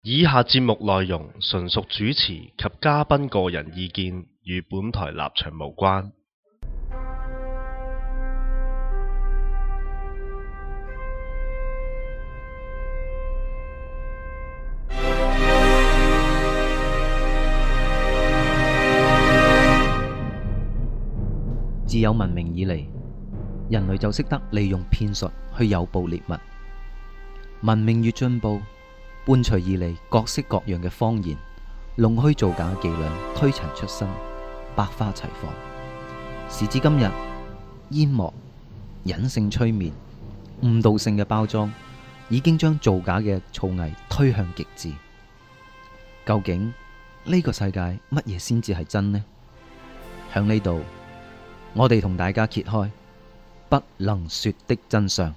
以下節目內容純屬主持及嘉賓個人意見，與本台立場無關。 自有文明以嚟，人類就識得利用騙術去誘捕獵物。文明越進步，伴隨而嚟各式各樣嘅謊言、弄虛造假伎倆推陳出新，百花齊放。時至今日，煙幕、隱性催眠、誤導性嘅包裝，已經將造假嘅造偽推向極致。究竟呢個世界乜嘢先至係真呢？響呢度，我哋同大家揭開不能說的真相。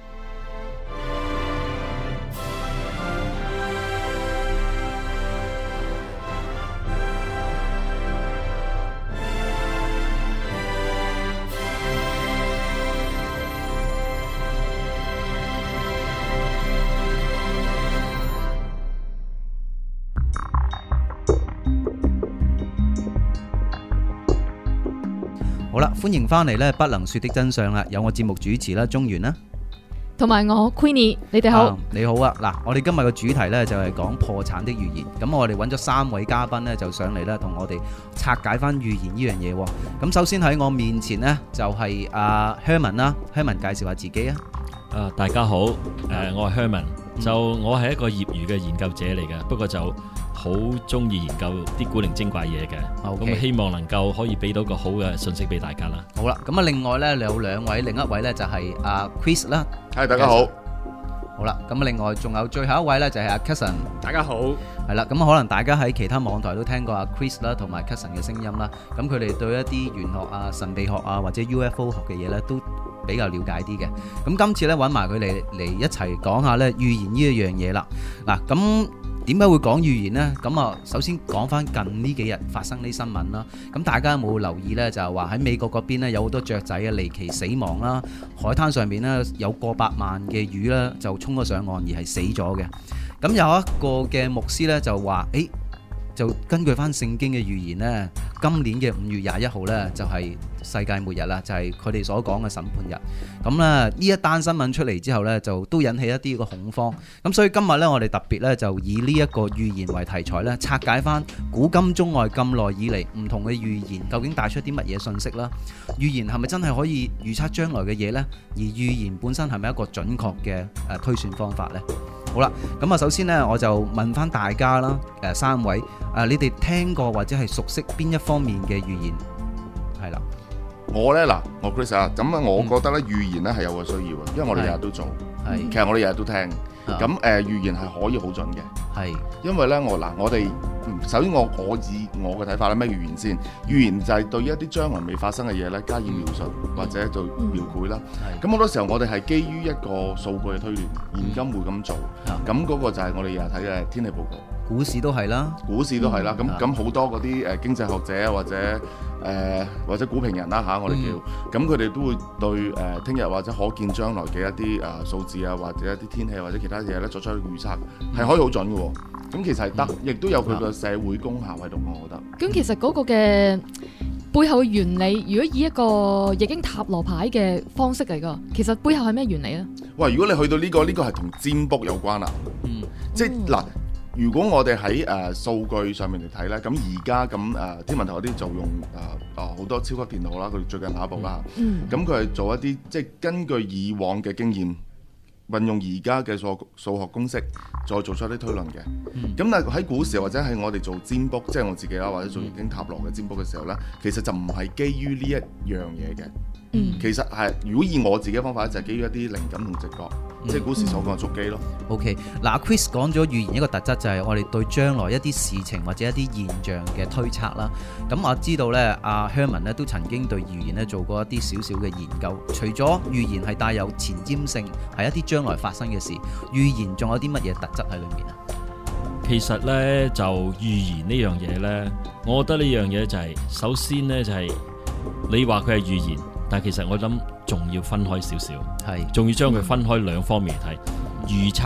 好啦，歡迎翻嚟呢不能說的真相啦，有我節目主持啦，中原啦， 同埋我 Queenie， 你哋好。 你好啊。嗱，我哋今日嘅主題呢就係講破產的預言。咁我哋揾咗3位嘉賓呢，就上嚟呢，同我哋拆解翻預言呢樣嘢。咁首先喺我面前呢，就係阿 Herman 啦，Herman 介紹下自己啊。 大家好，我係 Herman，就我係一個業餘嘅研究者嚟嘅，不過就好中意研究啲古靈精怪嘢嘅，咁希望能夠可以俾到個好嘅信息俾大家啦。 好啦，咁啊另外呢有2位，另一位呢就係阿 Chris 啦。 係，大家好。 好啦，咁另外仲有最後一位呢就係阿 Cousin。 大家好。係啦，咁可能大家喺其他網台都聽過阿 Chris 啦同埋 Cousin 嘅聲音啦，咁佢哋對一啲玄學啊、神秘學啊或者 UFO 學嘅嘢呢都比較了解啲嘅。咁今次呢揾埋佢哋嚟一齊講下呢預言呢一樣嘢啦。嗱，咁點解會講預言呢？咁啊，首先講翻近呢幾日發生啲新聞啦。咁大家有冇留意呢？就係話喺美國嗰邊呢，有好多雀仔啊離奇死亡啦，海灘上面呢，有過百萬嘅魚呢就衝咗上岸而係死咗嘅。咁有一個嘅牧師呢，就話，就根據翻聖經嘅預言呢，今年嘅5月21號呢，就係世界末日啦，就係佢哋所講嘅審判日。咁咧呢一單新聞出嚟之後呢，就都引起一啲個恐慌。咁所以今日呢，我哋特別呢，就以呢一個預言為題材呢，拆解翻古今中外咁耐以嚟唔同嘅預言，究竟帶出啲乜嘢信息啦？預言係咪真係可以預測將來嘅嘢呢？而預言本身係咪一個準確嘅推算方法呢？好啦，咁啊，首先呢，我就問翻大家啦，3位，你哋聽過或者係熟悉邊一方面嘅預言？係啦， 我呢，我 Chris 啊，咁我覺得呢預言呢係有個需要嘅，因為我哋日日都做，其實我哋日日都聽，咁預言係可以好準嘅，係，因為呢，我哋首先我以我嘅睇法咧，咩預言先？預言就係對一啲將來未發生嘅嘢咧加以描述或者做描繪啦。咁好多時候我哋係基於一個數據嘅推斷，現今會咁做。咁嗰個就係我哋日日睇嘅天氣報告。股市都係啦。咁好多嗰啲經濟學者或者股評人啦我哋叫，咁佢哋都會對聽日或者可見將來嘅一啲數字啊，或者一啲天氣或者其他嘢咧作出預測，係可以好準嘅喎。咁其實係得，亦都有佢個社會功效喺度，我覺得。 咁其實嗰個嘅背後嘅原理，如果以一個易經塔羅牌嘅方式嚟㗎，其實背後係咩原理咧？ 喂，如果你去到呢個係同占卜有關啦，即係嗱，如果我哋喺數據上面嚟睇咧，咁而家咁天文台嗰啲就用好多超級電腦啦，佢哋最近下一步啦，咁佢係做一啲即係根據以往嘅經驗，運用而家嘅數學公式，再做出一啲推論嘅。咁但係喺股市或者係我哋做占卜，即係我自己啦，或者做易經塔羅嘅占卜嘅時候呢，其實就唔係基於呢一樣嘢嘅。其實係如果以我自己嘅方法就係基於一啲靈感同直覺，即係股市所講嘅觸機咯。 OK， 嗱 Chris 講咗預言一個特質就係我哋對將來一啲事情或者一啲現象嘅推測啦。咁我知道呢，阿 Herman 咧都曾經對預言咧做過一啲少少嘅研究。除咗預言係帶有前瞻性，係一啲將來發生嘅事，預言仲有啲乜嘢特質喺裏面啊？ 其實呢，就預言呢樣嘢呢，我覺得呢樣嘢就係首先呢，就係你話佢係預言。但係其實我諗仲要分開少少，係仲要將佢分開兩方面嚟睇，預測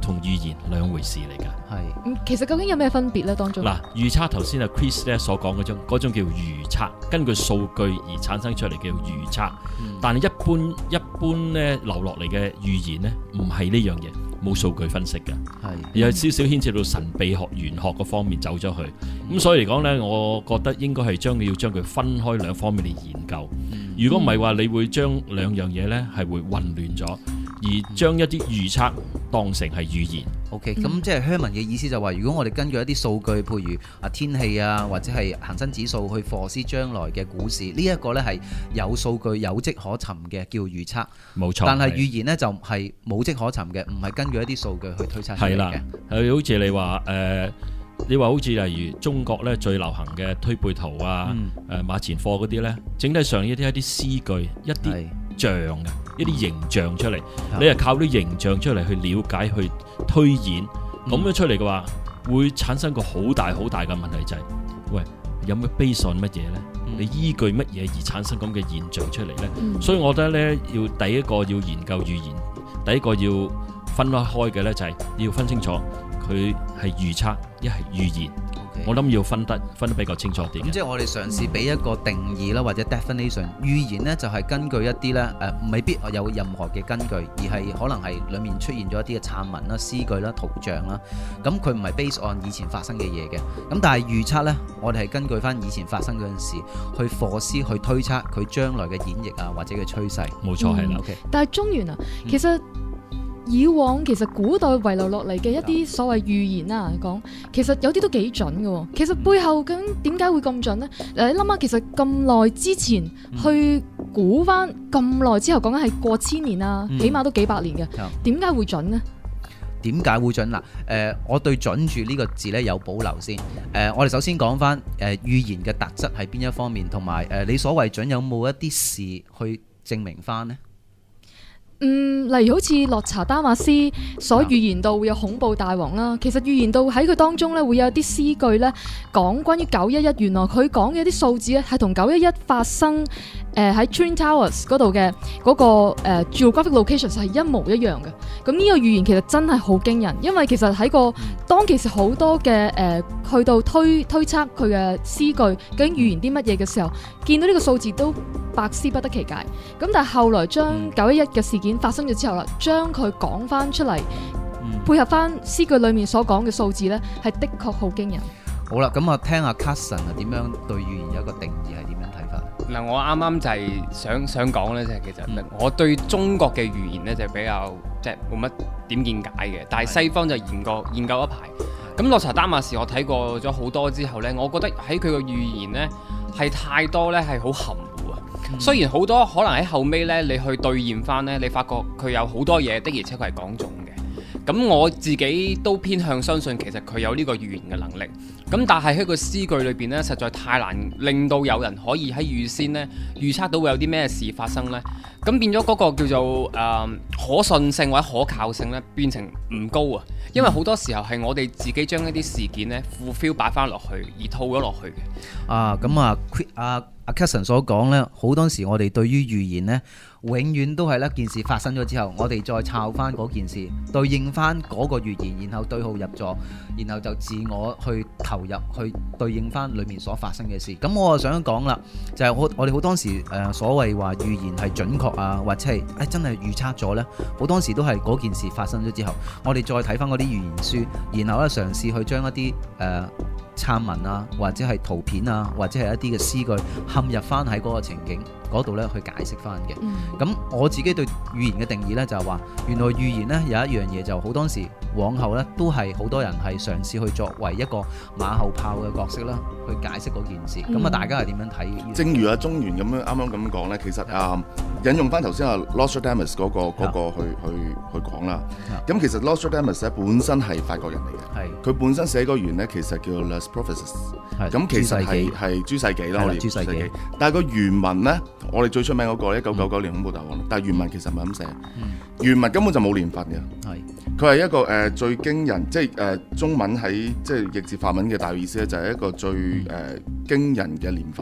同預言兩回事嚟㗎。 係。其實究竟有咩分別咧？當中嗱，預測頭先阿 Chris 咧所講嗰種叫預測，根據數據而產生出嚟叫預測。但係一般咧留落嚟嘅預言咧，唔係呢樣嘢，冇數據分析嘅，有少少牽涉到神秘學、玄學嗰方面走咗去。咁所以嚟講咧，我覺得應該係要將佢分開兩方面嚟研究。如果唔係話，你會將兩樣嘢咧係會混亂咗，而將一啲預測當成係預言。 OK， 咁即係 Herman 嘅意思就話，如果我哋根據一啲數據，譬如天氣啊，或者係恒生指數去foresee將來嘅股市，呢一個咧係有數據有跡可尋嘅叫預測。 冇錯。 但係預言咧就係冇跡可尋嘅，唔係根據一啲數據去推測出嚟嘅。係啦， 好似你話好似例如中國咧最流行嘅推背圖啊、馬前課嗰啲咧，整體上一啲詩句、一啲像嘅一啲形象出嚟，你係靠啲形象出嚟去了解、去推演，咁樣出嚟嘅話，會產生個好大嘅問題就係，喂，有咩 base on 乜嘢咧？你依據乜嘢而產生咁嘅現象出嚟咧？所以我覺得咧，要第一個要研究預言，第一個要分開嘅咧就係要分清楚佢係預測一係預言。我諗要分得比較清楚啲。咁即係我哋嘗試俾一個定義啦，或者 definition。預言呢就係根據一啲咧未必有任何嘅根據，而係可能係裡面出現咗一啲嘅參文啦、詩句啦、圖像啦。咁佢唔係 based on 以前發生嘅嘢嘅。咁但係預測呢，我哋係根據翻以前發生嗰陣時去foresee去推測佢將來嘅演繹啊，或者嘅趨勢。 冇錯係啦。 但係中原啊，其實以往其實古代遺留落嚟嘅一啲所謂預言啊，講其實有啲都幾準嘅。其實背後究竟點解會咁準呢？你諗下，其實咁耐之前去估翻咁耐之後，講緊係過千年啊，起碼都幾百年嘅，點解會準呢？ 點解會準嗱？我對準住呢個字呢有保留先。我哋首先講翻預言嘅特質係邊一方面，同埋你所謂準有冇一啲事去證明翻呢？ 例如好似洛查丹馬斯所預言到會有恐怖大王啦，其實預言到喺佢當中咧會有啲詩句咧講關於911，原來佢講嘅一啲數字咧係同911發生喺 Twin Towers 嗰度嘅嗰個geographic location 係一模一樣嘅。咁呢個預言其實真係好驚人，因為其實喺個當其時好多嘅去到推測佢嘅詩句究竟預言啲乜嘢嘅時候，見到呢個數字都百思不得其解。咁但係後來將911嘅事件發生咗之後啦，將佢講翻出嚟，配合翻詩句裏面所講嘅數字呢，係的確好驚人。 好啦，咁我聽下 Carson 係點樣對預言有一個定義係點樣睇法？ 嗱，我啱啱就係想講呢，就係其實我對中國嘅預言呢，就比較即係冇乜點見解嘅，但係西方就研究一排。咁洛查丹馬士我睇過咗好多之後呢，我覺得喺佢個預言呢，係太多呢係好含糊啊。雖然好多可能喺後尾呢，你去兌現翻呢，你發覺佢有好多嘢的而且確係講中嘅。咁我自己都偏向相信其實佢有呢個預言嘅能力。咁但係喺個詩句裏邊呢，實在太難令到有人可以喺預先呢預測到會有啲咩事發生呢。咁變咗嗰個叫做可信性或者可靠性呢，變成唔高啊。因為好多時候係我哋自己將一啲事件呢 fulfill 擺翻落去而套咗落去嘅。 咁阿 Carson 所講呢，好多時我哋對於預言呢，永遠都係一件事發生咗之後，我哋再抄翻嗰件事，對應翻嗰個預言，然後對號入座，然後就自我去投入去對應翻裡面所發生嘅事。咁我就想講啦，就係我哋好多時所謂話預言係準確啊，或者係真係預測咗呢，好多時都係嗰件事發生咗之後，我哋再睇翻嗰啲預言書，然後咧嘗試去將一啲參文啊，或者係圖片啊，或者係一啲嘅詩句陷入翻喺嗰個情景嗰度咧去解釋翻嘅。咁我自己對預言嘅定義咧就係話，原來預言咧有一樣嘢就好多時往後咧都係好多人係嘗試去作為一個馬後炮嘅角色啦，去解釋嗰件事。咁大家係點樣睇？ 正如中原咁樣啱啱咁講咧，其實引用翻頭先Nostradamus 嗰個去講啦。咁其實 Nostradamus 本身係法國人嚟嘅，佢本身寫嗰原咧其實叫 Les Prophètes， 咁其實係諸世紀啦，我哋諸世紀。但係個原文咧，我哋最出名嗰個1999年恐怖大案，但係原文其實唔係咁寫，原文根本就冇年份嘅。佢係一個最驚人，即係中文喺即係譯自法文嘅大意思咧，就係一個最驚人嘅年份。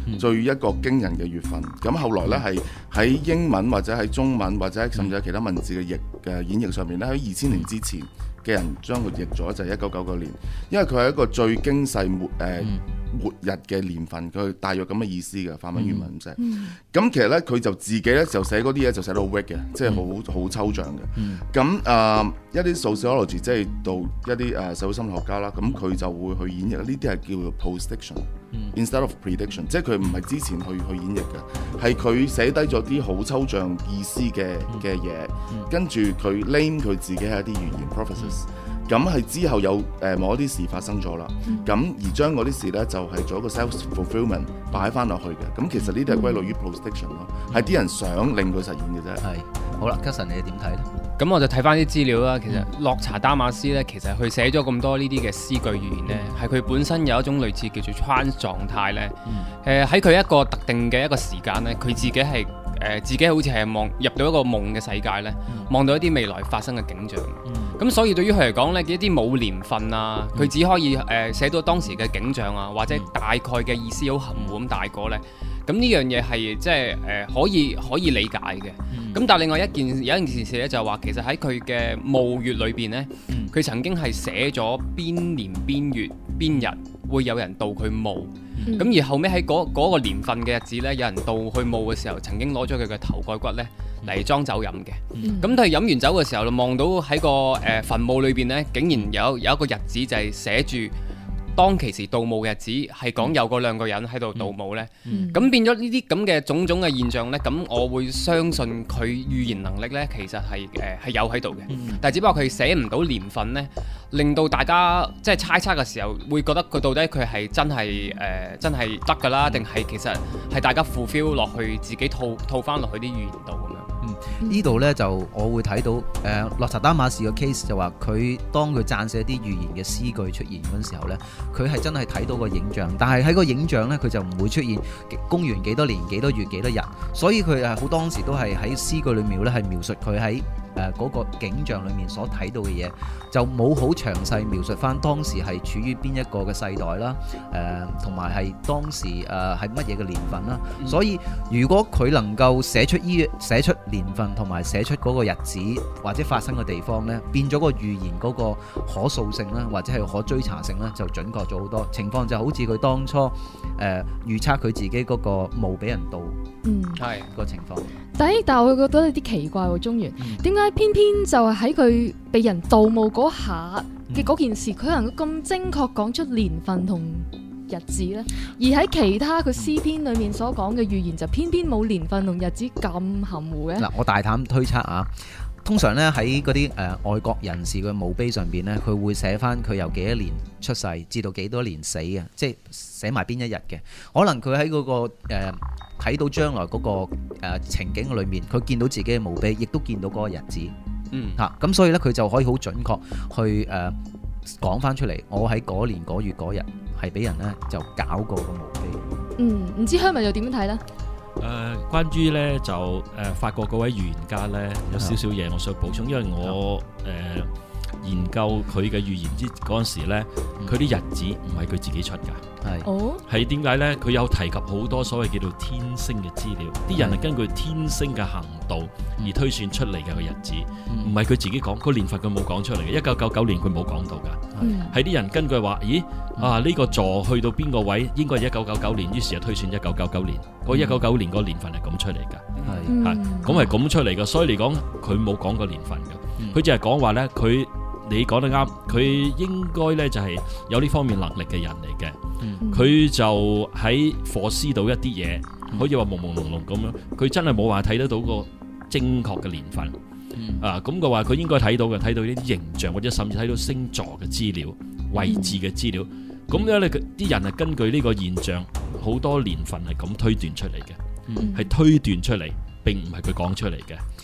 最一個驚人嘅月份。咁後來呢，係喺英文或者係中文或者甚至係其他文字嘅演繹上面呢，喺2000年之前嘅人將佢譯咗就係1999年，因為佢係一個最驚世末日嘅年份，佢大約咁嘅意思嘅法文原文咁寫。咁其實呢，佢就自己呢，就寫嗰啲嘢就寫到 weak 嘅，即係好抽象嘅。咁一啲 sociology 即係到一啲社會心理學家啦，咁佢就會去演繹呢啲係叫做 postdiction，instead of prediction，即係佢唔係之前去演繹嘅，係佢寫低咗啲好抽象意思嘅嘢，跟住佢 name 佢自己係一啲預言 prophecies。咁係之後有某一啲事發生咗啦，咁而將嗰啲事呢，就係做一個 self-fulfillment 擺翻落去嘅，咁其實呢啲係歸類於 postdiction 咯，係啲人想令佢實現嘅啫。 係，好啦，Cuson你點睇呢？ 咁我就睇翻啲資料啦。其實洛查丹馬斯呢，其實佢寫咗咁多呢啲嘅詩句預言呢，係佢本身有一種類似叫做 trance 狀態呢。喺佢一個特定嘅一個時間呢，佢自己係自己好似係入到一個夢嘅世界呢，望到一啲未來發生嘅景象。咁所以對於佢嚟講呢，一啲冇年份啊，佢只可以寫到當時嘅景象啊，或者大概嘅意思好含糊咁大個呢。咁呢樣嘢係即係可以理解嘅。咁但係另外有一件事咧，就係話其實喺佢嘅墓穴裏邊呢，佢曾經係寫咗邊年邊月邊日會有人到佢墓。咁而後尾喺嗰個年份嘅日子呢，有人到去墓嘅時候，曾經攞咗佢嘅頭蓋骨呢嚟裝酒飲嘅。咁佢飲完酒嘅時候，望到喺個墳墓裏邊呢，竟然有一個日子就係寫住當其時盜墓嘅日子，係講有嗰兩個人喺度盜墓呢。咁變咗呢啲咁嘅種種嘅現象呢，咁我會相信佢預言能力呢，其實係有喺度嘅。但係只不過佢寫唔到年份呢，令到大家即係猜測嘅時候，會覺得佢到底佢係真係得㗎啦，定係其實係大家 fulfill 落去自己套翻落去啲預言度咁樣。 呢度呢，就我會睇到洛查丹馬士嘅 case 就話佢當佢撰寫啲預言嘅詩句出現嗰陣時候呢，佢係真係睇到個影像，但係喺個影像呢，佢就唔會出現公元幾多年幾多月幾多日，所以佢好當時都係喺詩句裏面呢係描述佢喺嗰個景象裏面所睇到嘅嘢，就冇好詳細描述翻當時係處於邊一個嘅世代啦，同埋係當時係乜嘢嘅年份啦。所以如果佢能夠寫出年份同埋寫出嗰個日子或者發生嘅地方呢，變咗個預言嗰個可塑性啦，或者係可追查性呢，就準確咗好多。情況就好似佢當初預測佢自己嗰個墓俾人盜，係個情況。 但係我覺得有啲奇怪喎，中原點解偏偏就係喺佢被人盜墓嗰下嘅嗰件事，佢能夠咁精確講出年份同日子呢？而喺其他佢詩篇裏面所講嘅預言就偏偏冇年份同日子咁含糊嘅。嗱， 我大膽推測啊，通常咧喺嗰啲外國人士嘅墓碑上邊咧，佢會寫翻佢由幾多年出世至到幾多年死嘅，即係寫埋邊一日嘅。可能佢喺嗰個睇到將來嗰個情景裏面，佢見到自己嘅墓碑，亦都見到嗰個日子。咁所以咧佢就可以好準確去講翻出嚟，我喺嗰年嗰月嗰日係俾人咧就搞過個墓碑。 唔知香文又點樣睇呢？ 關於咧就法國嗰位預言家咧有少少嘢我想補充，因為我研究佢嘅預言嗰陣時咧，佢啲日子唔係佢自己出㗎，係點解咧？佢有提及好多所謂叫做天星嘅資料，啲人係根據天星嘅行動而推算出嚟嘅個日子，唔係佢自己講，個年份佢冇講出嚟嘅。1999年佢冇講到㗎，係啲人根據話，咦呢個座去到邊個位應該係1999年，於是就推算1999年，嗰1999年個年份係咁出嚟㗎，咁係咁出嚟㗎，所以嚟講佢冇講過年份㗎，佢只係講話咧佢。你講得啱，佢應該咧就係有呢方面能力嘅人嚟嘅。佢就喺課思到一啲嘢，可以話朦朦朧朧咁樣。佢真係冇話睇得到個精確嘅年份。咁嘅話，佢應該睇到嘅，睇到呢啲形象或者甚至睇到星座嘅資料、位置嘅資料。咁樣咧，啲人係根據呢個現象，好多年份係咁推斷出嚟嘅，係推斷出嚟，並唔係佢講出嚟嘅。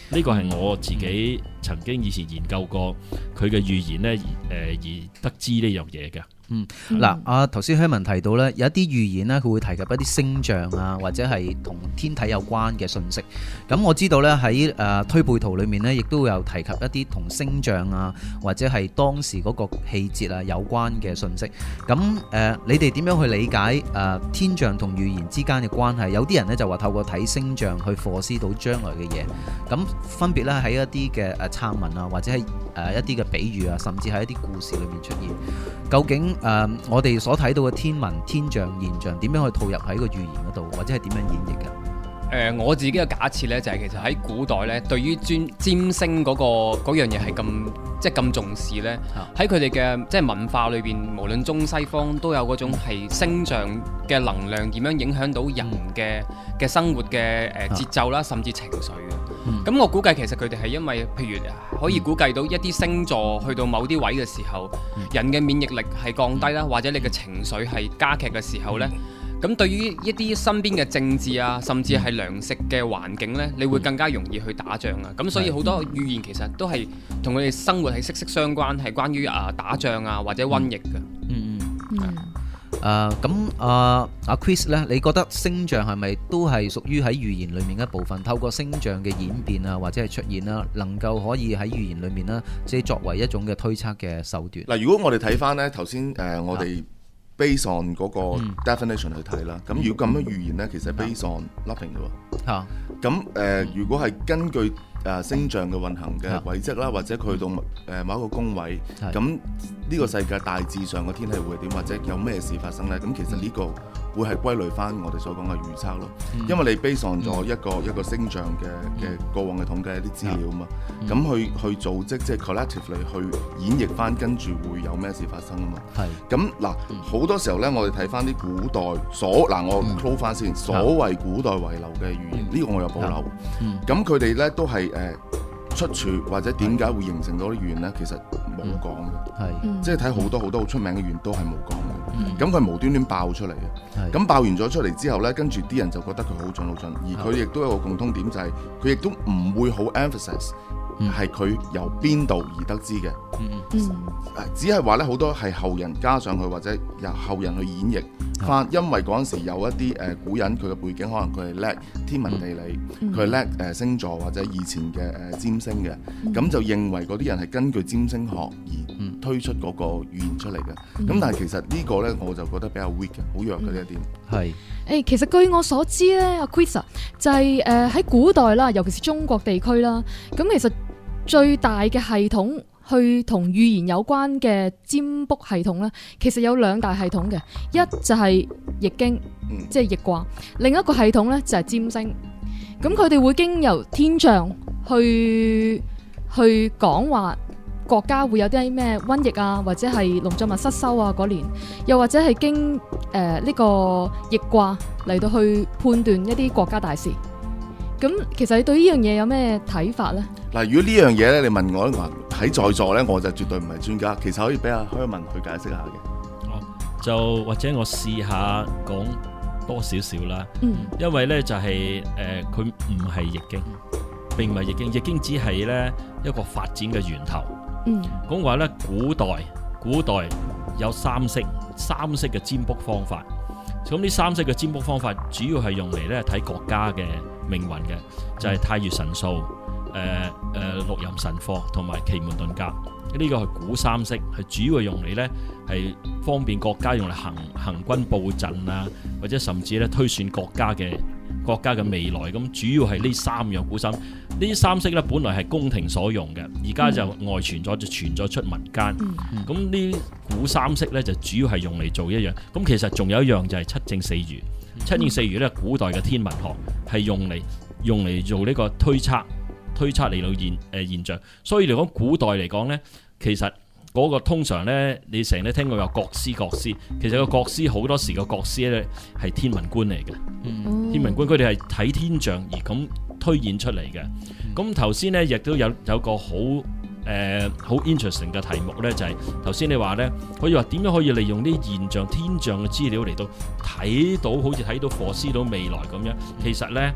呢個係我自己曾經以前研究過佢嘅預言呢，而得知呢樣嘢嘅。 嗱，頭先Herman提到咧，有一啲預言咧，佢會提及一啲星象啊，或者係同天體有關嘅信息。咁我知道咧喺推背圖裏面咧，亦都有提及一啲同星象啊，或者係當時嗰個氣節啊有關嘅信息。咁你哋點樣去理解天象同預言之間嘅關係？有啲人咧就話透過睇星象去foresee到將來嘅嘢。咁分別咧喺一啲嘅參文啊，或者係一啲嘅比喻啊，甚至係一啲故事裏面出現。究竟我哋所睇到嘅天文天象現象點樣去套入喺個預言嗰度，或者係點樣演繹嘅？ 我自己嘅假設呢，就係其實喺古代呢，對於占星嗰樣嘢係咁重視呢。喺佢哋嘅即係文化裏邊，無論中西方都有嗰種係星象嘅能量點樣影響到人嘅生活嘅節奏啦，甚至情緒嘅。咁我估計其實佢哋係因為譬如可以估計到一啲星座去到某啲位嘅時候，人嘅免疫力係降低啦，或者你嘅情緒係加劇嘅時候呢。咁對於一啲身邊嘅政治啊，甚至係糧食嘅環境呢，你會更加容易去打仗啊。咁所以好多預言其實都係同佢哋生活係息息相關，係關於打仗啊或者瘟疫嘅。 阿 Chris 咧，你覺得星象係咪都係屬於喺預言裡面一部分？透過星象嘅演變啊，或者係出現啦，能夠可以喺預言裡面啦，即係作為一種嘅推測嘅手段。 嗱，如果我哋睇翻呢頭先我哋based on 嗰個 definition 去睇啦，咁如果咁樣預言呢，其實 based on nothing 嘅喎。咁如果係根據星象嘅運行嘅軌跡啦，或者佢去到某一個宮位，咁呢個世界大致上嘅天氣會係點，或者有咩事發生呢？咁其實呢個會係歸類翻我哋所講嘅預測咯。因為你 base on 咗一個星象嘅過往嘅統計一啲資料啊嘛，咁去組織即係 collectively 去演繹翻跟住會有咩事發生啊嘛。咁嗱，好多時候呢，我哋睇翻啲古代我 close 翻先，所謂古代遺留嘅預言，呢個我有保留。咁佢哋呢都係出處或者點解會形成到啲預言呢？其實冇講嘅，即係睇好多好出名嘅預言都係冇講嘅。咁佢無端端爆出嚟嘅，咁爆完咗出嚟之後呢，跟住啲人就覺得佢好準，而佢亦都有個共通點，就係佢亦都唔會好 emphasize 係佢由邊度而得知嘅，只係話咧好多係後人加上去，或者由後人去演繹翻，因為嗰陣時有一啲古人佢嘅背景，可能佢係叻天文地理，佢係叻星座或者以前嘅占星嘅，咁就認為嗰啲人係根據占星學而推出嗰個預言出嚟嘅。咁但係其實呢個咧我就覺得比較 weak 嘅，好弱嘅呢一點。 係其實據我所知咧，阿 Chris 就係喺古代啦，尤其是中國地區啦，咁其實最大嘅系統去同預言有關嘅占卜系統咧，其實有兩大系統嘅，一就係易經，即係易卦；另一個系統咧就係占星。咁佢哋會經由天象去講話國家會有啲咩瘟疫啊，或者係農作物失收啊嗰年，又或者係經呢個易卦嚟到去判斷一啲國家大事。咁其實你對呢樣嘢有咩睇法呢？ 嗱，如果呢樣嘢咧，你問我話喺在座咧，我就絕對唔係專家。其實可以俾阿Herman去解釋下嘅。 就或者我試下講多少少啦。因為咧就係佢唔係易經，並唔係易經，易經只係咧一個發展嘅源頭。講話咧，古代有三式嘅占卜方法。咁呢三式嘅占卜方法主要係用嚟咧睇國家嘅命運嘅，就係太乙神數、六壬神課同埋奇門遁甲。呢個係古三式，係主要係用嚟咧係方便國家用嚟行軍布陣啊，或者甚至咧推算國家嘅未來。咁主要係呢三樣古三。呢三式咧本來係宮廷所用嘅，而家就外傳咗，就傳咗出民間。咁呢古三式咧就主要係用嚟做一樣。咁其實仲有一樣就係七正四餘。七正四餘咧，古代嘅天文學係用嚟做呢個推測嚟到現象。所以嚟講，古代嚟講咧，其實嗰個通常咧，你成日都聽過有國師。其實個國師好多時個國師咧係天文官嚟嘅。天文官佢哋係睇天象而咁推演出嚟嘅。咁頭先咧亦都有個好 interesting 嘅題目咧，就係頭先你話咧，可以話點樣可以利用啲現象天象嘅資料嚟到睇到好似睇到foresee到未來咁樣。其實咧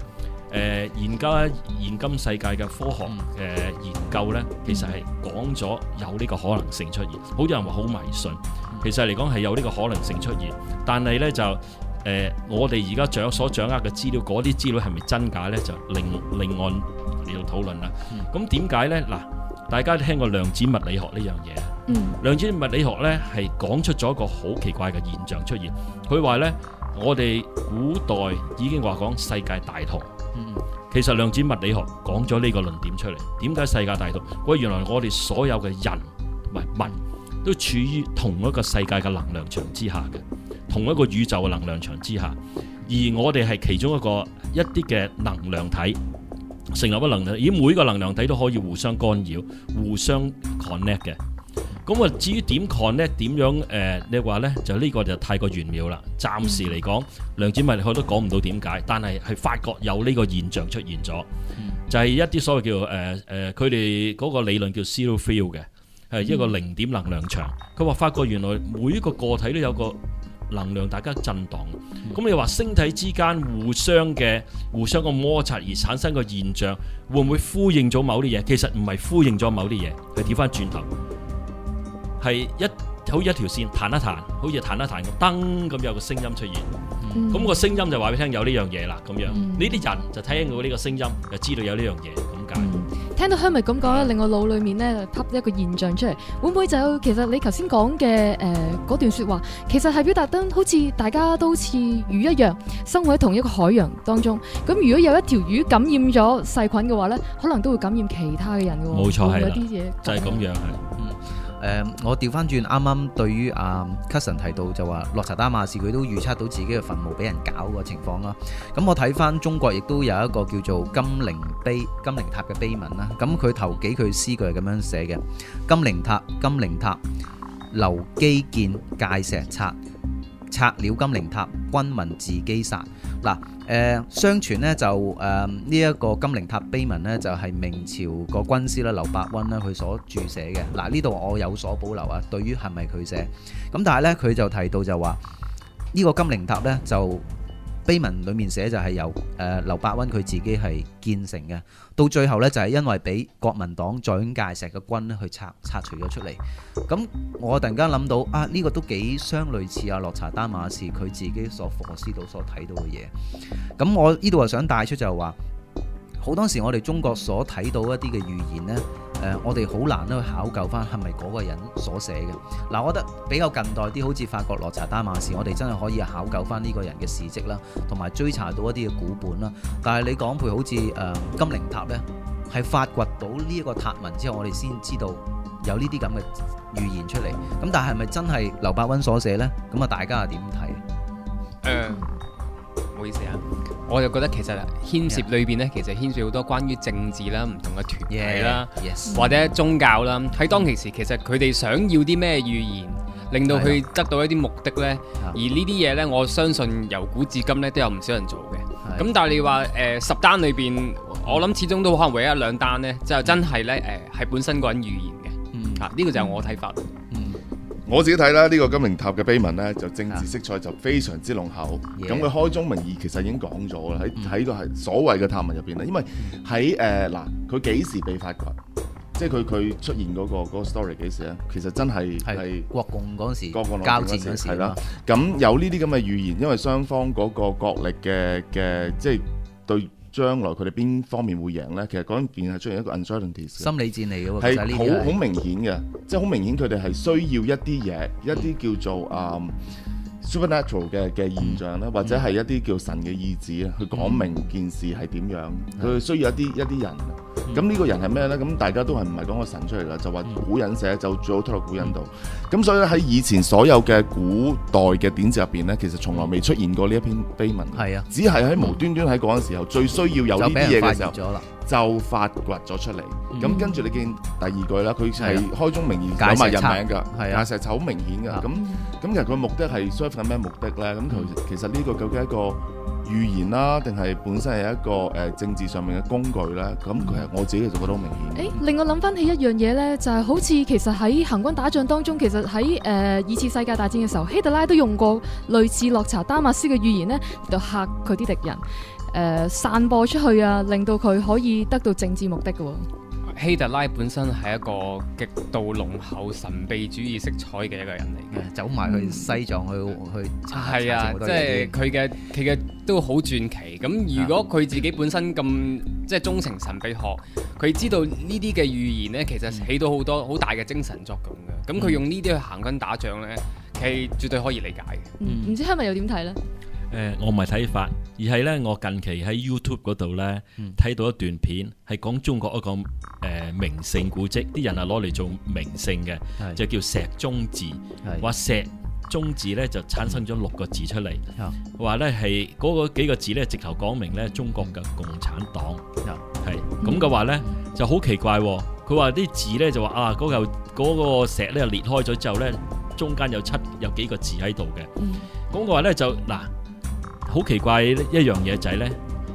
研究現今世界嘅科學研究呢，其實係講咗有呢個可能性出現。好多人話好迷信，其實嚟講係有呢個可能性出現，但係呢，就我哋而家所掌握嘅資料，嗰啲資料係咪真假呢？就另案嚟到討論啦。咁點解呢？嗱，大家都聽過量子物理學呢樣嘢。量子物理學呢係講出咗一個好奇怪嘅現象出現。佢話呢，我哋古代已經話講世界大同。其實量子物理學講咗呢個論點出嚟。點解世界大同？原來我哋所有嘅人唔係物都處於同一個世界嘅能量場之下嘅，同一個宇宙嘅能量場之下，而我哋係其中一啲嘅能量體，成立一個能量，而每個能量體都可以互相干擾、互相 connect 嘅。咁啊，至於點 connect 點樣你話呢，就呢個就太過玄妙啦。暫時嚟講，量子物理學都講唔到點解，但係發覺有呢個現象出現咗，就係一啲所謂叫佢哋嗰個理論叫 zero field 嘅，係一個零點能量場。佢話發覺原來每一個個體都有個能量，大家震盪。咁你話星體之間互相個摩擦而產生個現象，會唔會呼應咗某啲嘢？其實唔係呼應咗某啲嘢，佢調翻轉頭。係好似一條線彈一彈，好似彈一彈咁，噔咁有個聲音出現。咁個聲音就話俾你聽有呢樣嘢啦，咁樣呢啲人就聽到呢個聲音，就知道有呢樣嘢咁解。 聽到Herman咁講咧，令我腦裏面咧就吸一個現象出嚟。會唔會就其實你頭先講嘅嗰段説話，其實係表達得好似大家都似魚一樣，生活喺同一個海洋當中。咁如果有一條魚感染咗細菌嘅話咧，可能都會感染其他嘅人嘅喎。 冇錯，係有啲嘢就係咁樣係。 我調翻轉，啱啱對於阿 Cousin 提到就話洛查丹馬士佢都預測到自己嘅墳墓俾人搞個情況啦。咁我睇翻中國亦都有一個叫做金陵塔嘅碑文啦。咁佢頭幾句詩句係咁樣寫嘅：金陵塔，留基建界石拆，拆了金陵塔，軍民自己殺。嗱，相傳呢就呢一個金陵塔碑文呢，就係明朝個軍師啦劉伯溫啦佢所注寫嘅。嗱，呢度我有所保留啊，對於係咪佢寫咁，但係呢，佢就提到就話呢個金陵塔呢，就碑文裡面寫就係由劉伯溫佢自己係建成嘅，到最後呢，就係因為俾國民黨蔣介石嘅軍咧去拆除咗出嚟。咁我突然間諗到啊，呢個都幾相類似洛查丹馬士佢自己所課思到所睇到嘅嘢。咁我呢度又想帶出就係話，好多時我哋中國所睇到一啲嘅預言呢，我哋好難去考究翻係咪嗰個人所寫嘅。嗱，我覺得比較近代啲，好似法國洛查丹馬士，我哋真係可以考究翻呢個人嘅事蹟啦，同埋追查到一啲嘅古本啦。但係你講譬如好似金陵塔呢，係發掘到呢一個塔文之後，我哋先知道有呢啲咁嘅預言出嚟。咁但係咪真係劉伯溫所寫呢？咁啊，大家係點睇？ 唔好意思啊，我就覺得其實牽涉裏邊咧，其實牽涉好多關於政治啦、唔同嘅團體啦，或者宗教啦。喺當其時，其實佢哋想要啲咩預言，令到佢得到一啲目的咧。而呢啲嘢咧，我相信由古至今咧都有唔少人做嘅。咁但係你話10單裏邊，我諗始終都可能會有一兩單咧，就真係咧係本身個人預言嘅。呢個就係我睇法。 我自己睇啦，呢個金陵塔嘅碑文呢，就政治色彩就非常之濃厚。咁佢開宗明義其實已經講咗啦，喺個係所謂嘅塔文入邊啦。因為喺佢幾時被發掘，即係佢出現嗰個 story 幾時咧？其實真係國共嗰時交戰嗰時係啦。咁有呢啲咁嘅預言，因為雙方嗰個角力嘅即係對將來佢哋邊方面會贏呢？其實嗰邊係出現一個 uncertainty， 心理戰嚟嘅喎， 係好明顯嘅，即係好明顯佢哋係需要一啲嘢，一啲叫做supernatural 嘅現象咧，或者係一啲叫神嘅意志啊，去講明件事係點樣，佢需要一啲人。咁呢個人係咩呢？咁大家都係唔係講個神出嚟㗎？就話古人寫，就最好推落古人度。咁所以喺以前所有嘅古代嘅典籍入邊呢，其實從來未出現過呢一篇碑文。係啊，只係喺無端端喺嗰陣時候最需要有呢啲嘢嘅時候，就發掘咗出嚟。咁跟住你見第二句啦，佢係開宗明義有埋人名㗎，界石冊好明顯㗎。咁其實佢目的係 serve 緊咩目的呢？咁其實呢個究竟係一個預言啦，定係本身係一個政治上面嘅工具咧？咁其實我自己就覺得好明顯。 令我諗翻起一樣嘢咧，就係好似其實喺行軍打仗當中，其實喺二次世界大戰嘅時候，希特拉都用過類似諾查丹馬斯嘅預言咧，嚟到嚇佢啲敵人，散播出去啊，令到佢可以得到政治目的嘅。 希特拉本身係一個極度濃厚神秘主義色彩嘅一個人嚟嘅， 走埋去西藏去係啊，即係佢嘅都好傳奇。咁如果佢自己本身咁即係鍾情神秘學，佢知道呢啲嘅預言呢，其實起到好多好大嘅精神作用嘅。咁佢用呢啲去行軍打仗呢，係絕對可以理解嘅。 唔知係咪又點睇呢？ 我唔係睇法，而係咧我近期喺 YouTube 嗰度咧睇到一段片，係講中國一個名勝古蹟，啲人係攞嚟做名勝嘅，就叫石中字。話石中字咧就產生咗6個字出嚟，話咧係嗰幾個字咧直頭講明咧中國嘅共產黨係咁嘅話咧就好奇怪。佢話啲字咧就話啊嗰個石咧裂開咗之後咧中間有幾個字喺度嘅，咁嘅話咧就嗱。好奇怪一樣嘢就係咧，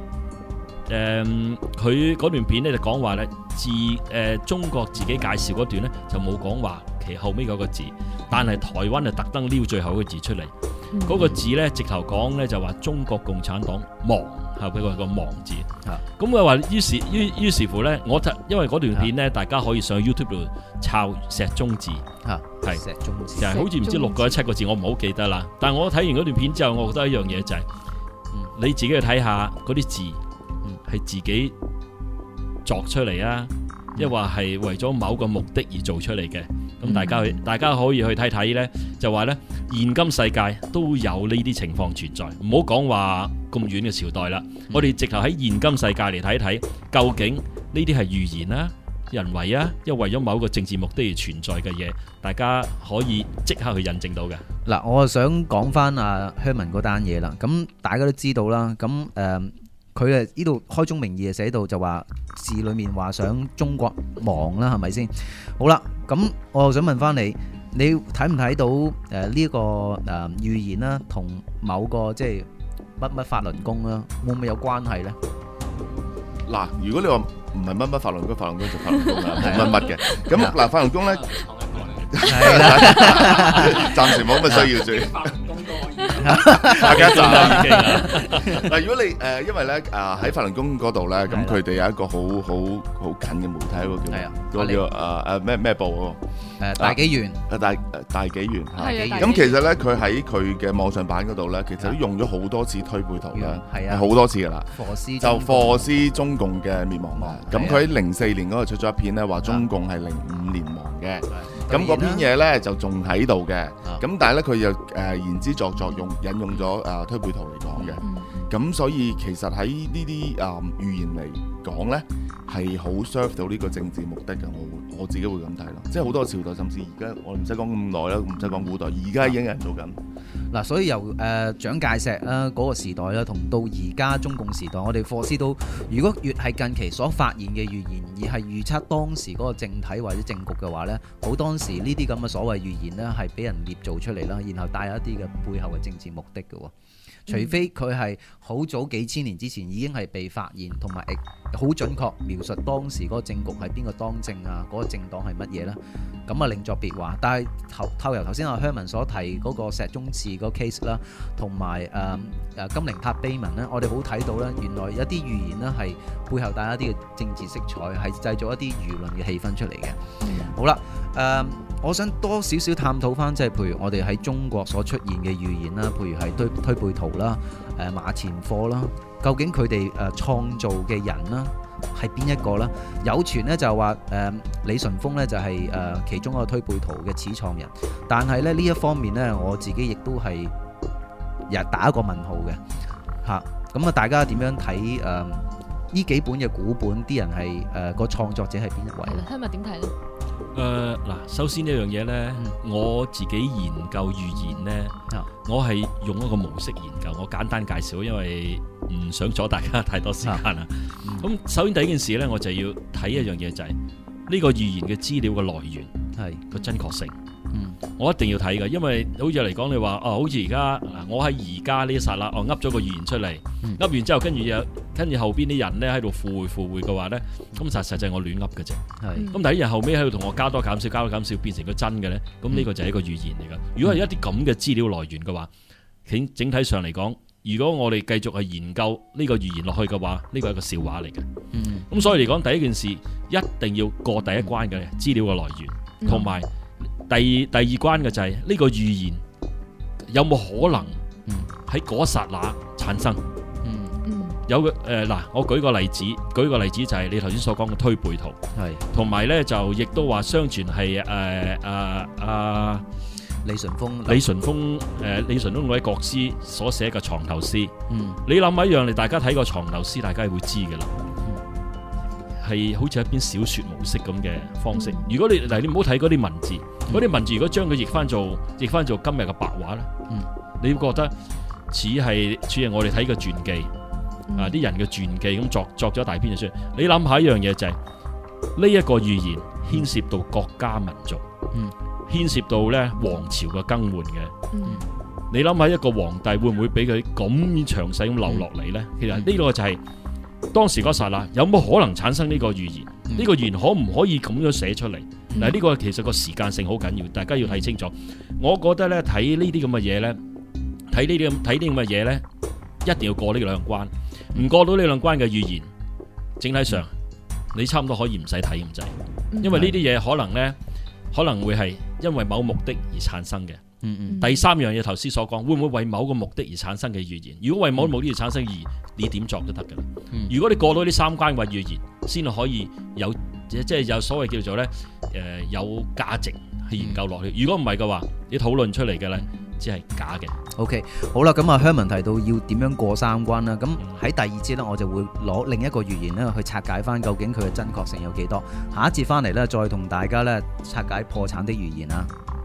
佢嗰段片咧就講話咧，中國自己介紹嗰段咧就冇講話其後尾嗰個字，但係台灣就特登撩最後嗰個字出嚟，嗰個字咧直頭講咧就話中國共產黨亡，後邊個亡字，咁佢話於是乎咧，因為嗰段片咧大家可以上 YouTube 度抄石中字，係石中字，就係好似唔知6個7個字，我唔好記得啦。但係我睇完嗰段片之後，我覺得一樣嘢就係。你自己去睇下嗰啲字係自己作出嚟啊，抑或係為咗某個目的而做出嚟嘅。咁大家可以去睇睇呢，就話呢，現今世界都有呢啲情況存在，唔好講話咁遠嘅朝代啦。我哋直頭喺現今世界嚟睇睇，究竟呢啲係預言啊、人為啊，因為咗某個政治目的而存在嘅嘢，大家可以即刻去印證到嘅。 嗱，我想講翻阿 Herman 嗰單嘢啦。咁大家都知道啦。咁佢呢度開宗明義寫到就話字裏面話想中國亡啦，係咪先？好啦，咁我又想問翻你，你睇唔睇到呢個預言啦，同某個即係乜法輪功啦，會唔會有關係呢？ 嗱，如果你話唔係乜法輪功，法輪功就法輪功啦，冇乜嘅。咁嗱，法輪功咧，係啦，暫時冇乜需要住。大家就嗱，如果你因為咧喺法輪功嗰度咧，咁佢哋有一個好近嘅媒體，嗰個叫咩報大紀元， 大紀元嚇。咁其實咧，佢喺佢嘅網上版嗰度咧，其實都用咗好多次推背圖啦，係好多次噶啦。就課師中共嘅滅亡啦。咁佢喺04年嗰度出咗一篇咧，話中共係05年亡嘅。咁嗰篇嘢咧就仲喺度嘅。咁但係咧佢又言之鑿鑿引用咗推背圖嚟講嘅。咁所以其實喺呢啲預言嚟講咧，係好 serve 到呢個政治目的嘅。我自己會咁睇咯。即係好多朝代，甚至而家我唔使講咁耐啦，唔使講古代，而家已經有人做緊。 嗱，所以由蔣介石啦嗰個時代啦，同到而家中共時代，我哋課師都如果越係近期所發現嘅預言，而係預測當時嗰個政體或者政局嘅話呢，好當時呢啲咁嘅所謂預言呢，係俾人捏造出嚟啦，然後帶有一啲嘅背後嘅政治目的嘅喎。除非佢係好早幾千年之前已經係被發現，同埋好準確描述當時嗰個政局係邊個當政啊，嗰個政黨係乜嘢呢？咁啊另作別話。但係透由頭先阿 Herman 所提嗰個石中祠嗰個 case 啦，同埋金陵塔碑文呢，我哋好睇到呢，原來有啲預言呢係背後帶一啲嘅政治色彩，係製造一啲輿論嘅氣氛出嚟嘅。好啦，我想多少少探討翻，即係譬如我哋喺中國所出現嘅預言啦，譬如係推背圖啦、馬前課啦，究竟佢哋創造嘅人啦係邊一個啦？有傳呢就話李淳風呢就係其中一個推背圖嘅始創人，但係咧呢一方面呢，我自己亦都係打一個問號嘅嚇。咁啊，大家點樣睇呢幾本嘅古本？啲人係個創作者係邊一位咧？ 聽日點睇呢？ 嗱，首先呢樣嘢呢，我自己研究預言呢，我係用一個模式研究。我簡單介紹，因為唔想阻大家太多時間啦。咁首先第一件事呢，我就要睇一樣嘢，就係呢個預言嘅資料嘅來源係個真確性。 我一定要睇嘅，因為好似嚟講，你話好似而家我喺而家呢一剎那，噏咗個預言出嚟，噏完之後，跟住後邊啲人咧喺度附會嘅話咧，咁實際我亂噏嘅啫。咁但係啲人後尾喺度同我加多減少，變成個真嘅咧，咁呢個就係一個預言嚟㗎。如果係一啲咁嘅資料來源嘅話，整體上嚟講，如果我哋繼續去研究呢個預言落去嘅話，呢個係一個笑話嚟嘅。咁所以嚟講，第一件事一定要過第一關嘅資料嘅來源，同埋第二關嘅就係呢個預言有冇可能喺嗰一剎那產生？有嘅嗱，我舉個例子就係你頭先所講嘅推背圖，同埋咧就亦都話相傳係李淳風嗰位國師所寫嘅藏頭詩。你諗一樣，你大家睇過藏頭詩，大家係會知嘅啦。係好似一篇小說模式咁嘅方式。如果你唔好睇嗰啲文字，嗰啲文字如果將佢譯翻做今日嘅白話咧，你會覺得似係我哋睇嘅傳記啲人嘅傳記咁作咗大篇嘅書。你諗下一樣嘢就係呢一個預言牽涉到國家民族，牽涉到咧王朝嘅更換嘅。你諗下一個皇帝會唔會俾佢咁詳細咁留落嚟咧？其實呢個就係當時嗰剎那有冇可能產生呢個預言？呢個預言可唔可以咁樣寫出嚟？嗱，呢個其實個時間性好緊要，大家要睇清楚。我覺得咧睇呢啲咁嘅嘢咧，睇呢啲咁嘅嘢咧，一定要過呢兩關。唔過到呢兩關嘅預言，整體上你差唔多可以唔使睇咁滯，因為呢啲嘢可能會係因為某目的而產生嘅。第三樣嘢頭先所講，會唔會為某個目的而產生嘅預言？如果為某個目的而產生嘅預言，你點作都得㗎啦。如果你過到呢三關嘅預言，先可以即係有所謂叫做咧有價值去研究落去。如果唔係嘅話，你討論出嚟嘅咧，只係假嘅。OK， 好啦，咁啊，Herman提到要點樣過三關啦。咁喺第二節咧，我就會攞另一個預言咧去拆解翻究竟佢嘅真確性有幾多。下一節翻嚟咧，再同大家咧拆解破產的預言啊。